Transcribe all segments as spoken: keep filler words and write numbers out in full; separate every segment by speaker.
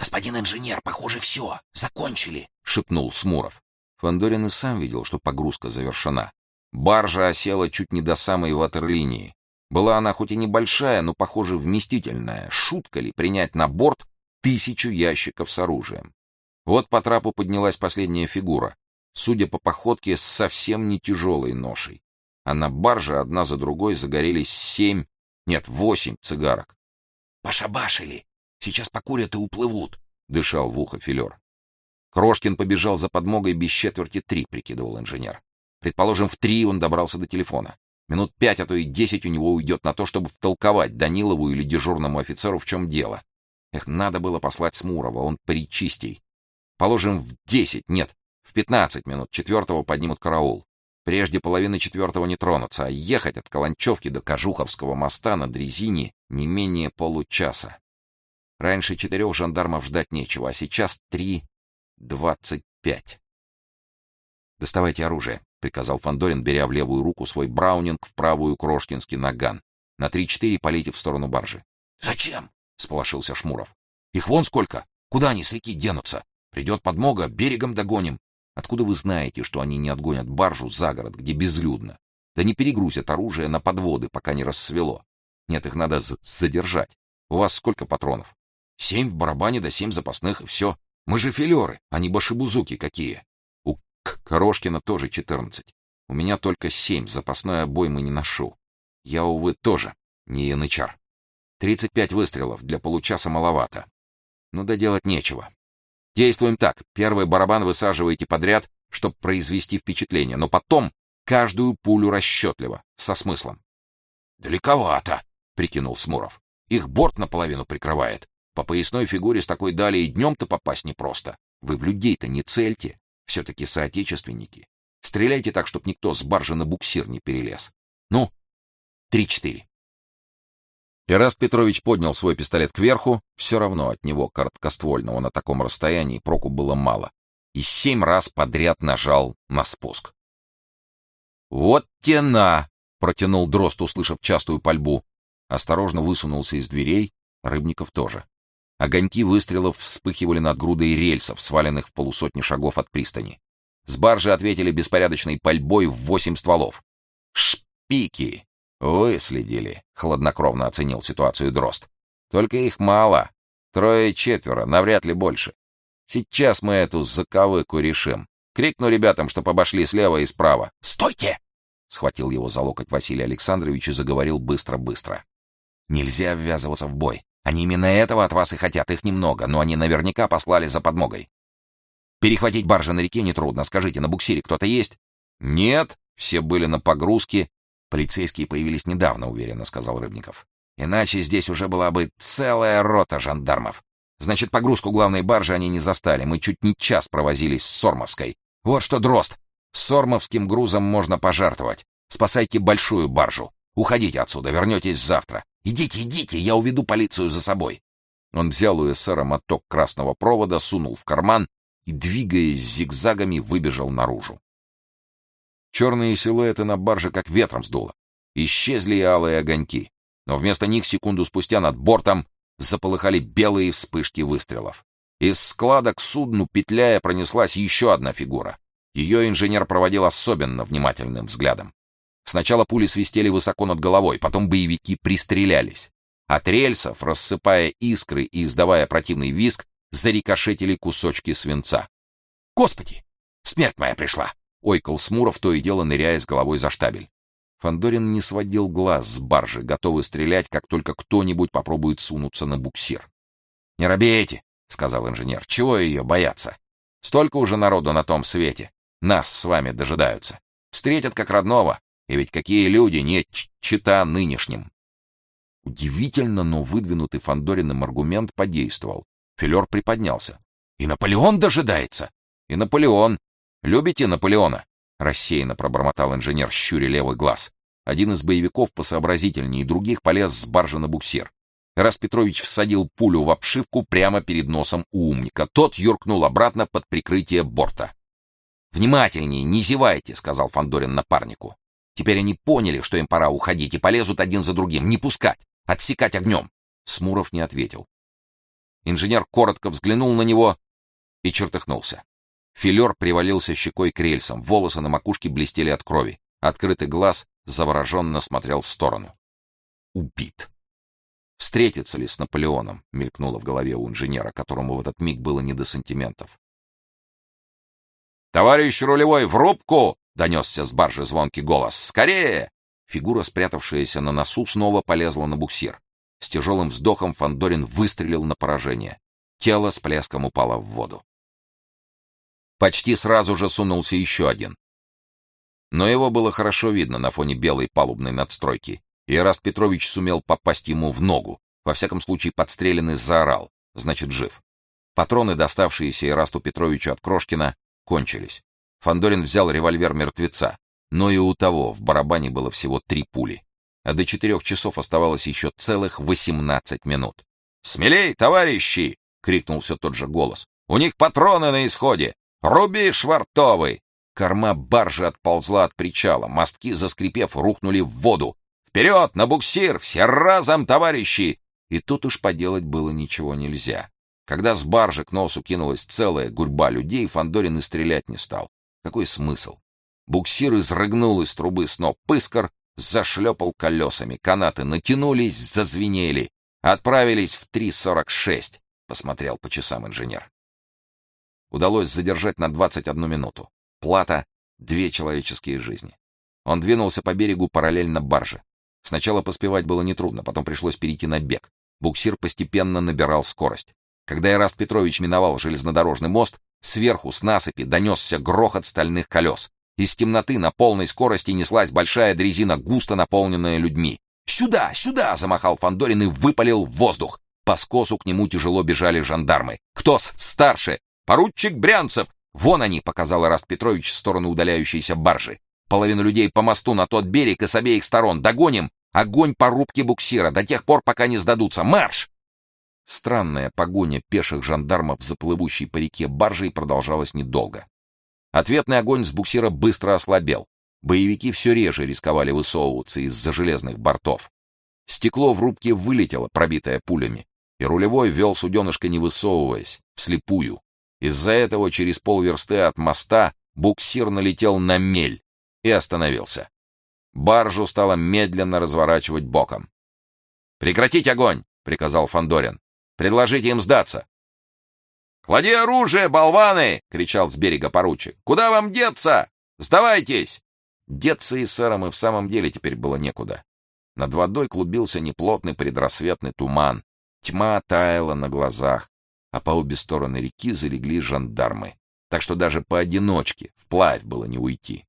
Speaker 1: «Господин инженер, похоже, все. Закончили», — шепнул Смуров.
Speaker 2: Фандорин и сам видел, что погрузка завершена. Баржа осела чуть не до самой ватерлинии. Была она хоть и небольшая, но, похоже, вместительная. Шутка ли принять на борт тысячу ящиков с оружием? Вот по трапу поднялась последняя фигура, судя по походке, с совсем не тяжелой ношей. А на барже одна за другой загорелись семь, нет, восемь цигарок.
Speaker 1: «Пошабашили. Сейчас покурят и уплывут»,
Speaker 2: — дышал в ухо Филер. Крошкин побежал за подмогой без четверти три, прикидывал инженер. Предположим, в три он добрался до телефона. Минут пять, а то и десять у него уйдет на то, чтобы втолковать Данилову или дежурному офицеру, в чем дело. Эх, надо было послать Смурова, он причистей. Положим, в десять, нет, в пятнадцать минут четвертого поднимут караул. Прежде половины четвертого не тронутся, а ехать от Каланчевки до Кожуховского моста на дрезине не менее получаса. Раньше четырех жандармов ждать нечего, а сейчас три двадцать пять. «Доставайте оружие», — приказал Фандорин, беря в левую руку свой браунинг, в правую крошкинский наган. «На три-четыре полите в сторону баржи».
Speaker 1: «Зачем?»
Speaker 2: — сполошился Шмуров. «Их вон сколько! Куда они с реки денутся? Придет подмога, берегом догоним. Откуда вы знаете, что они не отгонят баржу за город, где безлюдно? Да не перегрузят оружие на подводы, пока не рассвело. Нет, их надо задержать. У вас сколько патронов?» «Семь в барабане, да семь запасных, и все. Мы же филеры, а не башибузуки какие. У Корошкина тоже четырнадцать. У меня только семь, запасной обоймы не ношу. Я, увы, тоже не янычар. Тридцать пять выстрелов, для получаса маловато. Но доделать нечего. Действуем так. Первый барабан высаживаете подряд, чтобы произвести впечатление, но потом каждую пулю расчетливо, со смыслом».
Speaker 1: «Далековато»,
Speaker 2: — прикинул Смуров. «Их борт наполовину прикрывает. По поясной фигуре с такой дали и днем-то попасть непросто. Вы в людей-то не цельте. Все-таки соотечественники. Стреляйте так, чтоб никто с баржи на буксир не перелез. Ну, три-четыре». Эраст Петрович поднял свой пистолет кверху. Все равно от него, короткоствольного, на таком расстоянии проку было мало. И семь раз подряд нажал на спуск. «Вот тена!» — протянул Дрозд, услышав частую пальбу. Осторожно высунулся из дверей. Рыбников тоже. Огоньки выстрелов вспыхивали над грудой рельсов, сваленных в полусотни шагов от пристани. С баржи ответили беспорядочной пальбой в восемь стволов. «Шпики! Выследили!» — хладнокровно оценил ситуацию Дрозд. «Только их мало. Трое-четверо, навряд ли больше. Сейчас мы эту заковыку решим. Крикну ребятам, чтоб обошли слева и справа».
Speaker 1: «Стойте!»
Speaker 2: — схватил его за локоть Василий Александрович и заговорил быстро-быстро. «Нельзя ввязываться в бой. Они именно этого от вас и хотят. Их немного, но они наверняка послали за подмогой. Перехватить баржи на реке нетрудно. Скажите, на буксире кто-то есть?» «Нет, все были на погрузке». «Полицейские появились недавно, уверенно сказал Рыбников. Иначе здесь уже была бы целая рота жандармов. Значит, погрузку главной баржи они не застали. Мы чуть не час провозились с Сормовской. Вот что, Дрозд, с сормовским грузом можно пожертвовать. Спасайте большую баржу. Уходите отсюда, вернетесь завтра. Идите, идите, я уведу полицию за собой». Он взял у эсера моток красного провода, сунул в карман и, двигаясь зигзагами, выбежал наружу. Черные силуэты на барже как ветром сдуло. Исчезли и алые огоньки. Но вместо них секунду спустя над бортом заполыхали белые вспышки выстрелов. Из склада к судну, петляя, пронеслась еще одна фигура. Ее инженер проводил особенно внимательным взглядом. Сначала пули свистели высоко над головой, потом боевики пристрелялись. От рельсов, рассыпая искры и издавая противный визг, зарикошетили кусочки свинца. «Господи! Смерть моя пришла!» — ойкал Смуров, то и дело ныряя с головой за штабель. Фандорин не сводил глаз с баржи, готовый стрелять, как только кто-нибудь попробует сунуться на буксир. «Не робейте!» — сказал инженер. «Чего ее бояться? Столько уже народу на том свете. Нас с вами дожидаются. Встретят как родного. И ведь какие люди, не чета нынешним!» Удивительно, но выдвинутый Фандориным аргумент подействовал. Филер приподнялся. «И Наполеон дожидается!» «И Наполеон! Любите Наполеона?» Рассеянно пробормотал инженер, щуря левый глаз. Один из боевиков посообразительнее других полез с баржи на буксир. Эраст Петрович всадил пулю в обшивку прямо перед носом у умника. Тот юркнул обратно под прикрытие борта. «Внимательнее, не зевайте», — сказал Фандорин напарнику. «Теперь они поняли, что им пора уходить, и полезут один за другим. Не пускать! Отсекать огнем!» Смуров не ответил. Инженер коротко взглянул на него и чертыхнулся. Филер привалился щекой к рельсам, волосы на макушке блестели от крови. Открытый глаз завороженно смотрел в сторону. Убит. Встретиться ли с Наполеоном, мелькнуло в голове у инженера, которому в этот миг было не до сантиментов. «Товарищ рулевой, в рубку!» — донесся с баржи звонкий голос. «Скорее!» Фигура, спрятавшаяся на носу, снова полезла на буксир. С тяжелым вздохом Фандорин выстрелил на поражение. Тело с плеском упало в воду. Почти сразу же сунулся еще один. Но его было хорошо видно на фоне белой палубной надстройки, и Эраст Петрович сумел попасть ему в ногу. Во всяком случае, подстреленный заорал, значит, жив. Патроны, доставшиеся Эрасту Петровичу от Крошкина, кончились. Фандорин взял револьвер мертвеца, но и у того в барабане было всего три пули, а до четырех часов оставалось еще целых восемнадцать минут. «Смелей, товарищи!» — крикнул все тот же голос. «У них патроны на исходе! Руби, швартовый!» Корма баржи отползла от причала, мостки, заскрипев, рухнули в воду. «Вперед, на буксир! Все разом, товарищи!» И тут уж поделать было ничего нельзя. Когда с баржи к носу кинулась целая гурьба людей, Фандорин и стрелять не стал. Какой смысл? Буксир изрыгнул из трубы сноп искр, зашлепал колесами, канаты натянулись, зазвенели. «Отправились в три сорок шесть», — посмотрел по часам инженер. Удалось задержать на двадцать одну минуту. Плата — две человеческие жизни. Он двинулся по берегу параллельно барже. Сначала поспевать было нетрудно, потом пришлось перейти на бег. Буксир постепенно набирал скорость. Когда Эраст Петрович миновал железнодорожный мост, сверху с насыпи донесся грохот стальных колес. Из темноты на полной скорости неслась большая дрезина, густо наполненная людьми. «Сюда, сюда!» — замахал Фандорин и выпалил в воздух. По скосу к нему тяжело бежали жандармы. «Кто старше?» «Поручик Брянцев!» «Вон они!» — показал Эраст Петрович в сторону удаляющейся баржи. «Половину людей по мосту на тот берег и с обеих сторон. Догоним! Огонь по рубке буксира до тех пор, пока не сдадутся! Марш!» Странная погоня пеших жандармов за плывущей по реке баржей продолжалась недолго. Ответный огонь с буксира быстро ослабел. Боевики все реже рисковали высовываться из-за железных бортов. Стекло в рубке вылетело, пробитое пулями, и рулевой вел суденышко, не высовываясь, вслепую. Из-за этого через полверсты от моста буксир налетел на мель и остановился. Баржу стало медленно разворачивать боком. «Прекратить огонь!» — приказал Фандорин. «Предложите им сдаться!» «Клади оружие, болваны!» — кричал с берега поручик. «Куда вам деться? Сдавайтесь!» Деться эсерам и в самом деле теперь было некуда. Над водой клубился неплотный предрассветный туман. Тьма таяла на глазах, а по обе стороны реки залегли жандармы, так что даже поодиночке вплавь было не уйти.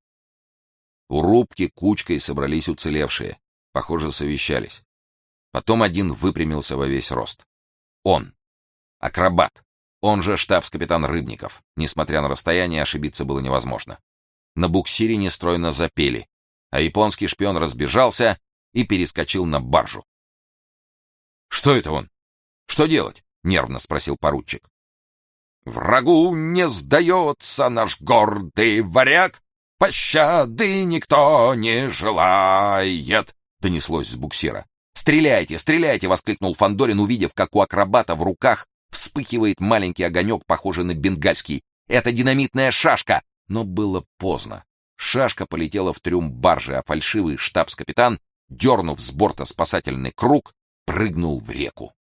Speaker 2: У рубки кучкой собрались уцелевшие, похоже, совещались. Потом один выпрямился во весь рост. Он, акробат, он же штабс-капитан Рыбников. Несмотря на расстояние, ошибиться было невозможно. На буксире нестройно запели, а японский шпион разбежался и перескочил на баржу. «Что это он? Что делать?» — нервно спросил поручик. «Врагу не сдается наш гордый варяг, пощады никто не желает», — донеслось с буксира. «Стреляйте, стреляйте!» — воскликнул Фандорин, увидев, как у акробата в руках вспыхивает маленький огонек, похожий на бенгальский. «Это динамитная шашка!» Но было поздно. Шашка полетела в трюм баржи, а фальшивый штабс-капитан, дернув с борта спасательный круг, прыгнул в реку.